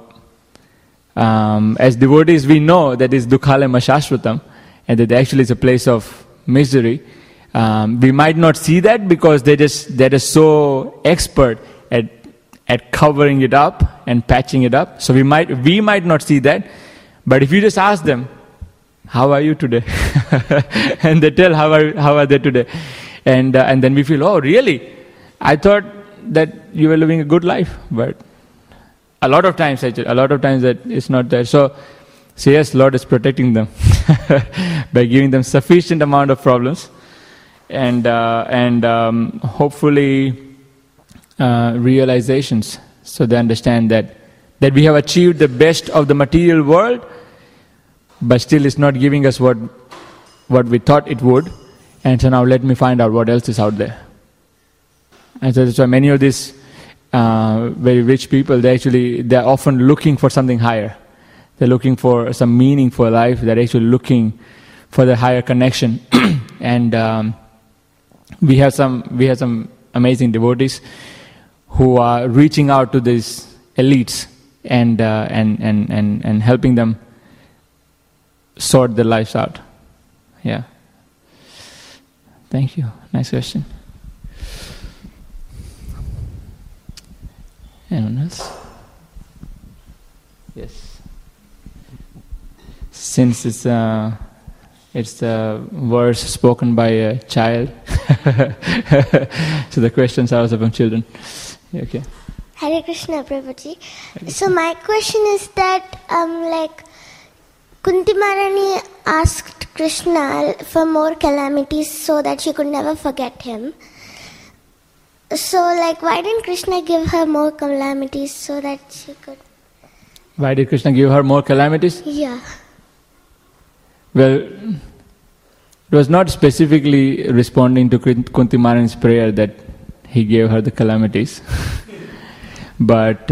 B: as devotees we know that is dukhalem ashashvatam, and that actually is a place of misery. We might not see that because they're just so expert at covering it up and patching it up. So we might not see that, but if you just ask them, how are you today? And they tell how are they today, and then we feel, oh really? I thought that you were living a good life, but a lot of times that it's not there. So yes, Lord is protecting them by giving them sufficient amount of problems, and hopefully realizations, so they understand that we have achieved the best of the material world, but still it's not giving us what we thought it would, and so now let me find out what else is out there. And so that's why many of these very rich people, they're often looking for something higher. They're looking for some meaning for life. They're actually looking for the higher connection. And we have some amazing devotees who are reaching out to these elites and helping them sort their lives out. Yeah. Thank you. Nice question. Anyone else? Yes. Since it's a verse spoken by a child, so the questions are also from children. Yeah, okay.
E: Hare Krishna, Prabhuji. So my question is that, Kunti Maharani asked Krishna for more calamities so that she could never forget him. So, why didn't Krishna give her more calamities so that she could...
B: Why did Krishna give her more calamities?
E: Yeah.
B: Well, it was not specifically responding to Kunti Maharani's prayer that he gave her the calamities. But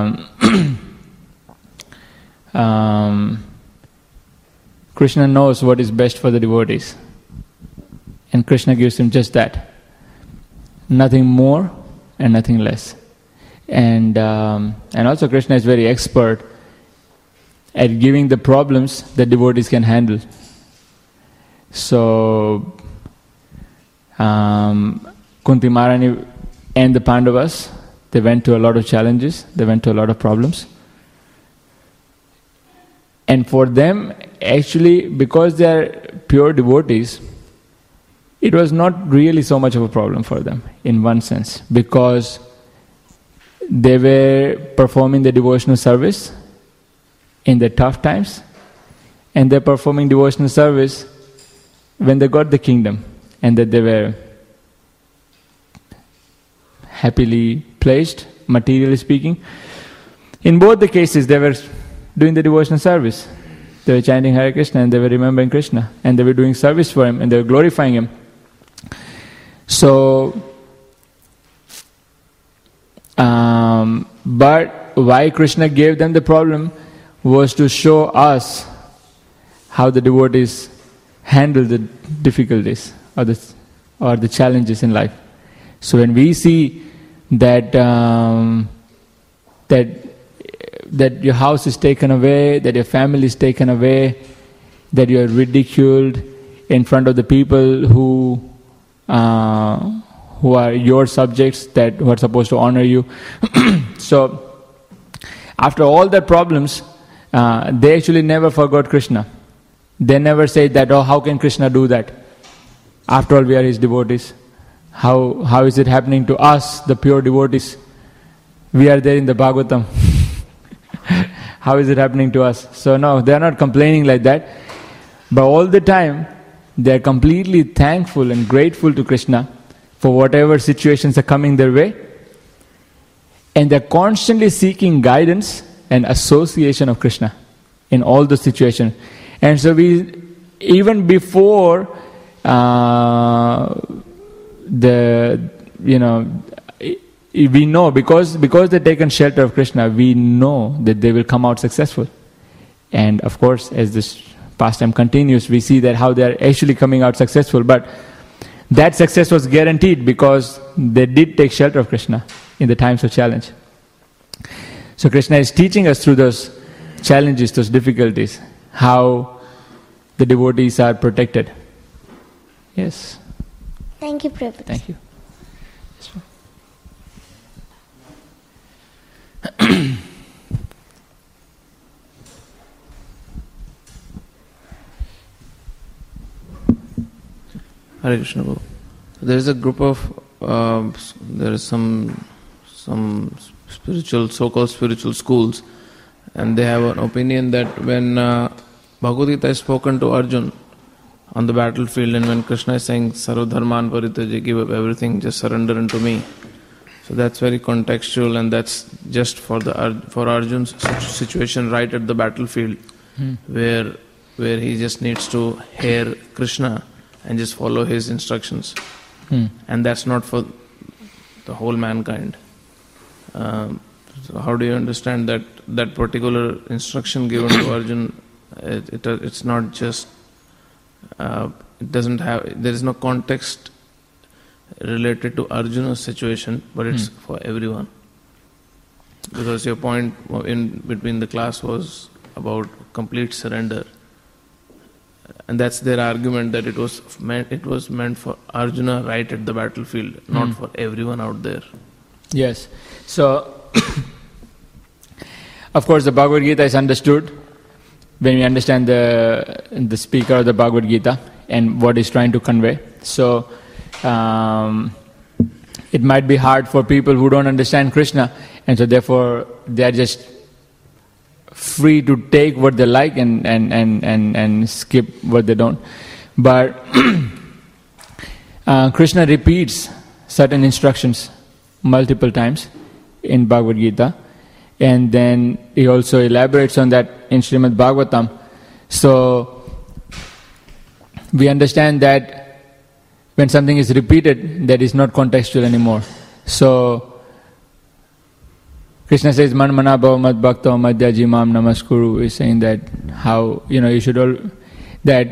B: Krishna knows what is best for the devotees. And Krishna gives him just that. Nothing more and nothing less. And also Krishna is very expert at giving the problems that devotees can handle. So, Kunti Maharani and the Pandavas, they went to a lot of challenges, they went to a lot of problems. And for them, actually, because they are pure devotees, it was not really so much of a problem for them, in one sense, because they were performing the devotional service in the tough times, and they're performing devotional service when they got the kingdom, and that they were happily placed, materially speaking. In both the cases, they were doing the devotional service. They were chanting Hare Krishna and they were remembering Krishna, and they were doing service for him and they were glorifying him. So, but why Krishna gave them the problem was to show us how the devotees handle the difficulties or the challenges in life. So when we see that that your house is taken away, that your family is taken away, that you are ridiculed in front of the people who are your subjects, who are supposed to honor you. So, after all their problems, they actually never forgot Krishna. They never said that, oh, how can Krishna do that? After all, we are his devotees. How is it happening to us, the pure devotees? We are there in the Bhagavatam. How is it happening to us? So no, they are not complaining like that. But all the time, they are completely thankful and grateful to Krishna for whatever situations are coming their way. And they are constantly seeking guidance and association of Krishna in all the situations. And so even before we know, because they've taken shelter of Krishna, we know that they will come out successful. And of course, as this pastime continues, we see that how they are actually coming out successful. But that success was guaranteed because they did take shelter of Krishna in the times of challenge. So Krishna is teaching us through those challenges, those difficulties, how the devotees are protected. Yes.
E: Thank you, Prabhupada.
B: Thank you.
F: Hare Krishna. There is a group of there is some spiritual, so-called spiritual schools, and they have an opinion that when Bhagavad Gita is spoken to Arjun on the battlefield, and when Krishna is saying Sarva Dharman Parityaja, give up everything, just surrender unto me. So that's very contextual, and that's just for Arjun's situation right at the battlefield, where he just needs to hear Krishna and just follow his instructions. And that's not for the whole mankind. So how do you understand that particular instruction given to Arjun? It's not just, it doesn't have, there is no context related to Arjuna's situation, but it's for everyone. Because your point in between the class was about complete surrender. And that's their argument, that it was meant for Arjuna right at the battlefield, not for everyone out there.
B: Yes. So, of course, the Bhagavad Gita is understood when we understand the speaker of the Bhagavad Gita and what he's trying to convey. So, it might be hard for people who don't understand Krishna, and so therefore they are just free to take what they like and skip what they don't. But Krishna repeats certain instructions multiple times in Bhagavad Gita, and then he also elaborates on that in Srimad Bhagavatam. So we understand that when something is repeated, that is not contextual anymore. So Krishna says, Man mana bhava mad bhakta madhya jimam namaskuru, is saying that how, you should all, that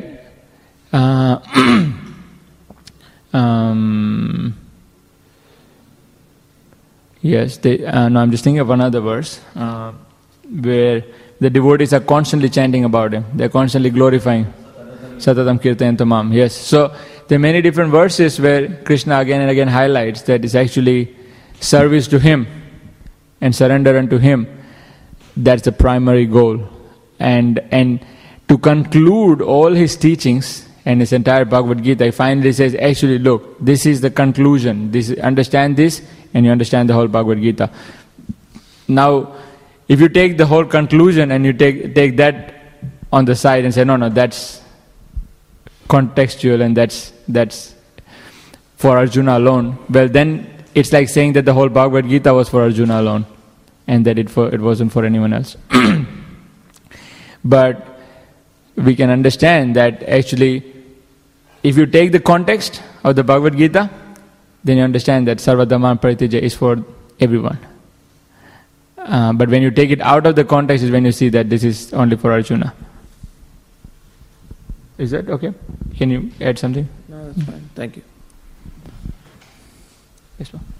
B: yes, no, I'm just thinking of another verse where the devotees are constantly chanting about him. They're constantly glorifying. Satatam kirtayantam mam. Yes. So there are many different verses where Krishna again and again highlights that it's actually service to him and surrender unto him. That's the primary goal. And to conclude all his teachings and his entire Bhagavad Gita, he finally says, actually look, this is the conclusion. Understand this, and you understand the whole Bhagavad Gita. Now, if you take the whole conclusion and you take that on the side and say, no, that's contextual and that's for Arjuna alone, well then it's like saying that the whole Bhagavad Gita was for Arjuna alone and that it wasn't for anyone else. But we can understand that actually if you take the context of the Bhagavad Gita, then you understand that Sarva Dhamma Parityaja is for everyone. But when you take it out of the context is when you see that this is only for Arjuna. Is that okay? Can you add something?
F: No, that's fine. Thank you.
B: Yes, ma'am.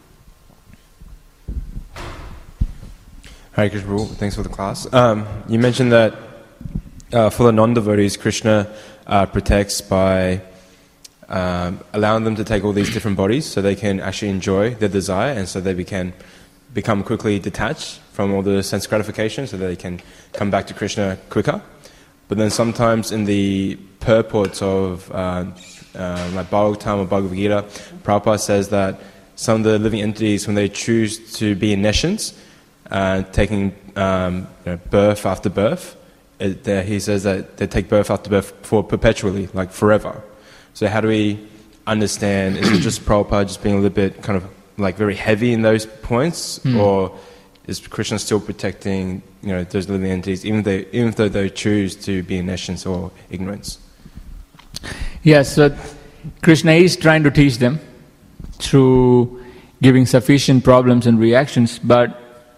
G: Hare Krishna Prabhu, thanks for the class. You mentioned that for the non-devotees, Krishna protects by allowing them to take all these different bodies so they can actually enjoy their desire, and so they can become quickly detached from all the sense gratification so that they can come back to Krishna quicker. But then sometimes in the purports of like Bhagavatam or Bhagavad Gita, Prabhupada says that some of the living entities, when they choose to be in nescience, taking birth after birth, he says that they take birth after birth for perpetually, like forever. So how do we understand, is it just Prabhupada just being a little bit kind of like very heavy in those points, or is Krishna still protecting those living entities even though they choose to be in nescience or ignorance?
B: Yes, so Krishna is trying to teach them through giving sufficient problems and reactions, but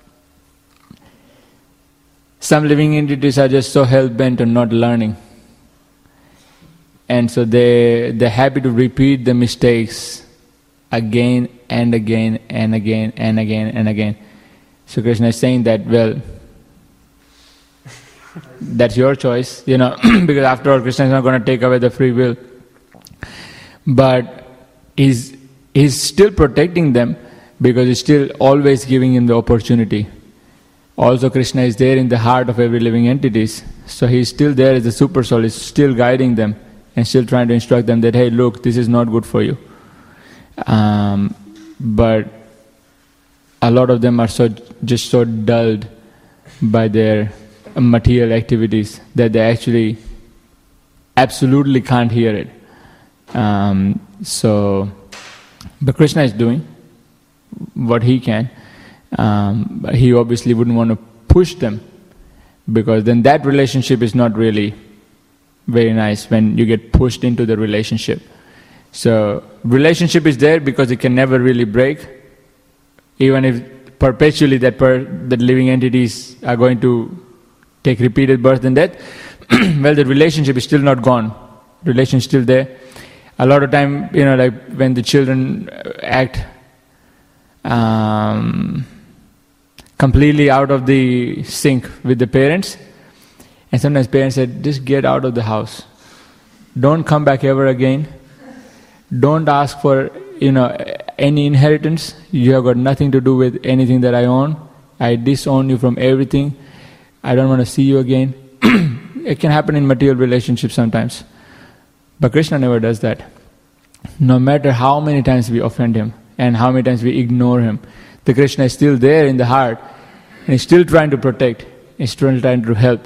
B: some living entities are just so hell-bent on not learning. And so they're happy to repeat the mistakes again and again and again and again and again. So Krishna is saying that, well, that's your choice, because after all, Krishna is not going to take away the free will. But he's still protecting them because he's still always giving him the opportunity. Also, Krishna is there in the heart of every living entities. So he's still there as the super soul, he's still guiding them and still trying to instruct them that, hey, look, this is not good for you. But a lot of them are just so dulled by their material activities that they actually absolutely can't hear it. But Krishna is doing what he can. But he obviously wouldn't want to push them, because then that relationship is not really very nice when you get pushed into the relationship. So relationship is there because it can never really break, even if perpetually that living entities are going to take repeated birth and death. Well, the relationship is still not gone. Relation is still there. A lot of time, like when the children act completely out of the sync with the parents, and sometimes parents said, just get out of the house. Don't come back ever again. Don't ask for any inheritance. You have got nothing to do with anything that I own. I disown you from everything. I don't want to see you again. It can happen in material relationships sometimes. But Krishna never does that. No matter how many times we offend him and how many times we ignore him, the Krishna is still there in the heart and he's still trying to protect. instrumental trying to help.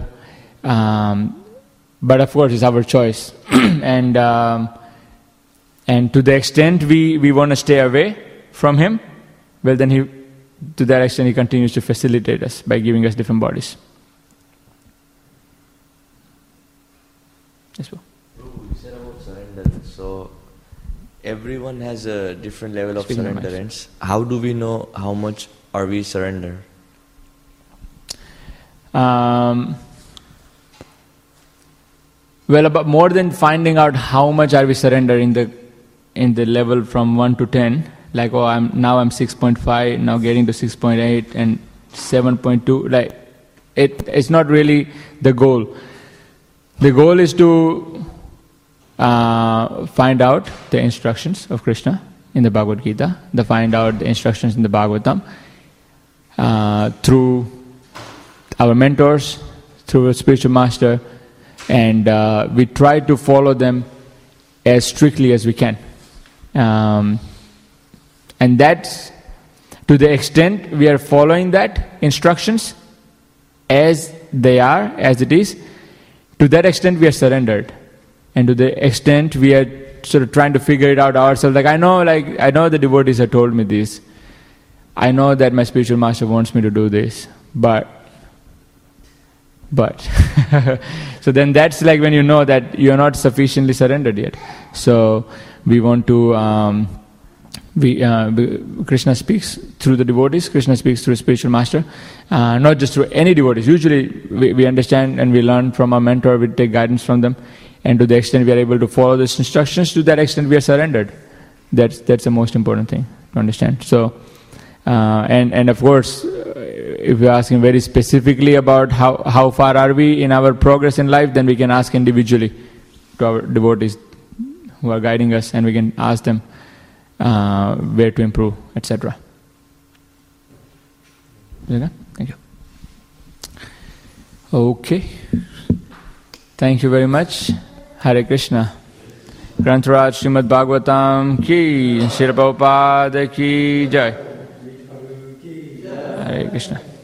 B: But of course, it's our choice. And to the extent we want to stay away from him, well, then to that extent, he continues to facilitate us by giving us different bodies. Yes, Prabhu.
H: You said about surrender. So everyone has a different level of surrenderance. How do we know how much are we surrendered? Well, about more than finding out how much are we surrendered in the level from 1 to 10, like I'm 6.5, now getting to 6.8 and 7.2. Like it's not really the goal. The goal is to find out the instructions of Krishna in the Bhagavad Gita, to find out the instructions in the Bhagavatam through our mentors, through a spiritual master, and we try to follow them as strictly as we can. And that's to the extent we are following that instructions as they are, as it is, to that extent we are surrendered. And to the extent we are sort of trying to figure it out ourselves. I know the devotees have told me this. I know that my spiritual master wants me to do this, but so then that's like when you know that you're not sufficiently surrendered yet. So we want to Krishna speaks through the devotees, Krishna speaks through a spiritual master, not just through any devotees. Usually we understand and we learn from our mentor, we take guidance from them, and to the extent we are able to follow these instructions, to that extent we are surrendered. That's the most important thing to understand. So and of course, if you're asking very specifically about how far are we in our progress in life, then we can ask individually to our devotees who are guiding us, and we can ask them where to improve, etc. Thank you. Okay. Thank you very much. Hare Krishna. Grantaraj Srimad Bhagavatam ki, Srila Prabhupada ki jai. Hare Krishna.